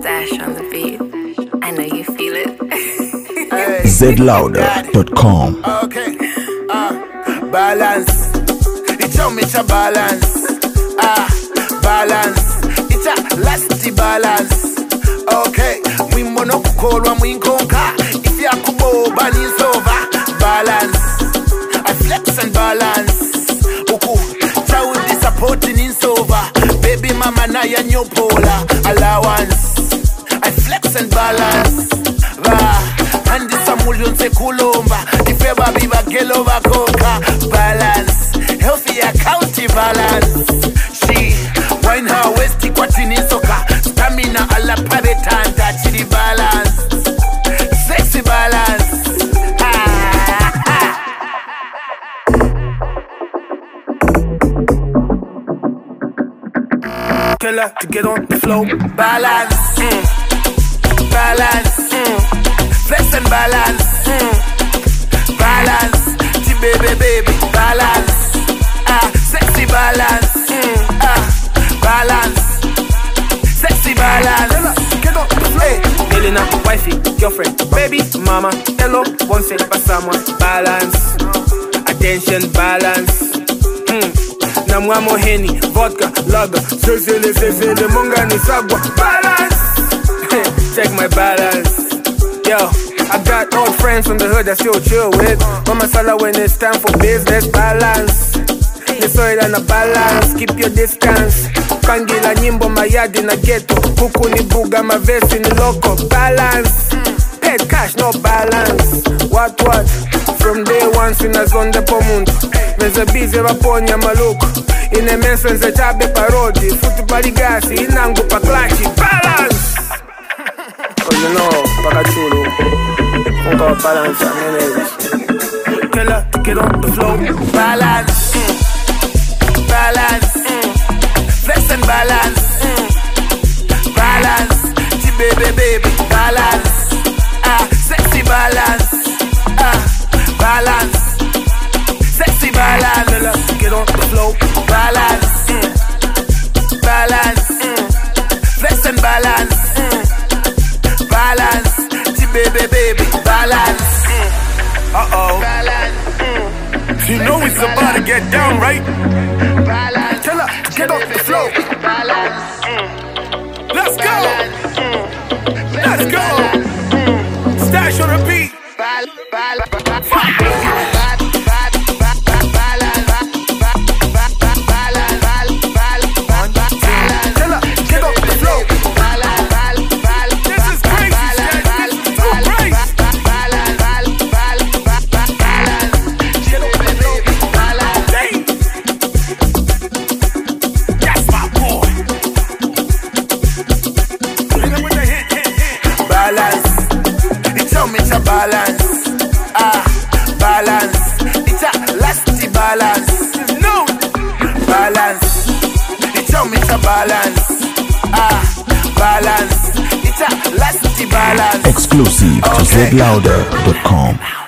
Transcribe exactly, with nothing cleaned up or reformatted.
Stash on the beat. I know you feel it. Z louder dot com. Okay, uh, balance. It's a it's a balance. Ah, balance. It's a lasty balance. Okay, we mono kukolwa mwinkonka. If you kubo banis over balance. I flex and balance. Uku child disappointing in sober. Baby mama na ya nyopola allowance. I flex and balance. Va. And this a million se kulomba. If ever be bagel over coca. Balance. Healthy account balance. She wine her waist kwatini soka. Stamina alla pavetanta. Chili balance. Sexy balance. Ah, ah. Tell her to get on the flow. Balance. Mm. Balance. Mm. Flex and balance, mm. Balance, baby, baby, balance, ah, sexy balance, mm. ah, balance, sexy balance. Get up, hey, Elena, wifey, girlfriend, baby, mama, hello, one set for someone, balance, attention, balance, hmm. Namwamo Henny, vodka, lager, sezele, sezele, monga ni sagwa, balance, check my balance. Yo, I got old friends from the hood that still chill with. Mama Sala when it's time for business balance. The soil and a balance, keep your distance. Kangila nyimbo mayadi na ghetto. Kuku ni buga mavesi ni loco. Balance, paid cash no balance. What what? From day one sinas on the pomundo. Meze busy raponya maluko. Ine menso nze chabe parodi. Futu paligasi inangu pa klachi. Balance! Oh, you know, Pakachulo. Unga balance and energy. Tell her to get on the floor. Balance. Mm. Balance. Mm. Flex and balance. Mm. Balance. Baby, baby. Balance. Ah, sexy balance. Ah, balance. Sexy balance. Tell her to get on the floor. Balance. Mm. Balance. Mm. Flex and balance. Balance, baby, baby, balance. Mm. Uh-oh. Balance. Mm. You know it's about to get down, right? Balance. Tell her, get off the floor. Balance. Mm. Let's go. Mm. Let's go. Mm. Stash on the beat. Bal bal bal balance, ah, balance, it's a lasty balance, no, balance, it's a, it's a balance, ah, balance, it's a lasty balance. Exclusive to Z louder dot com.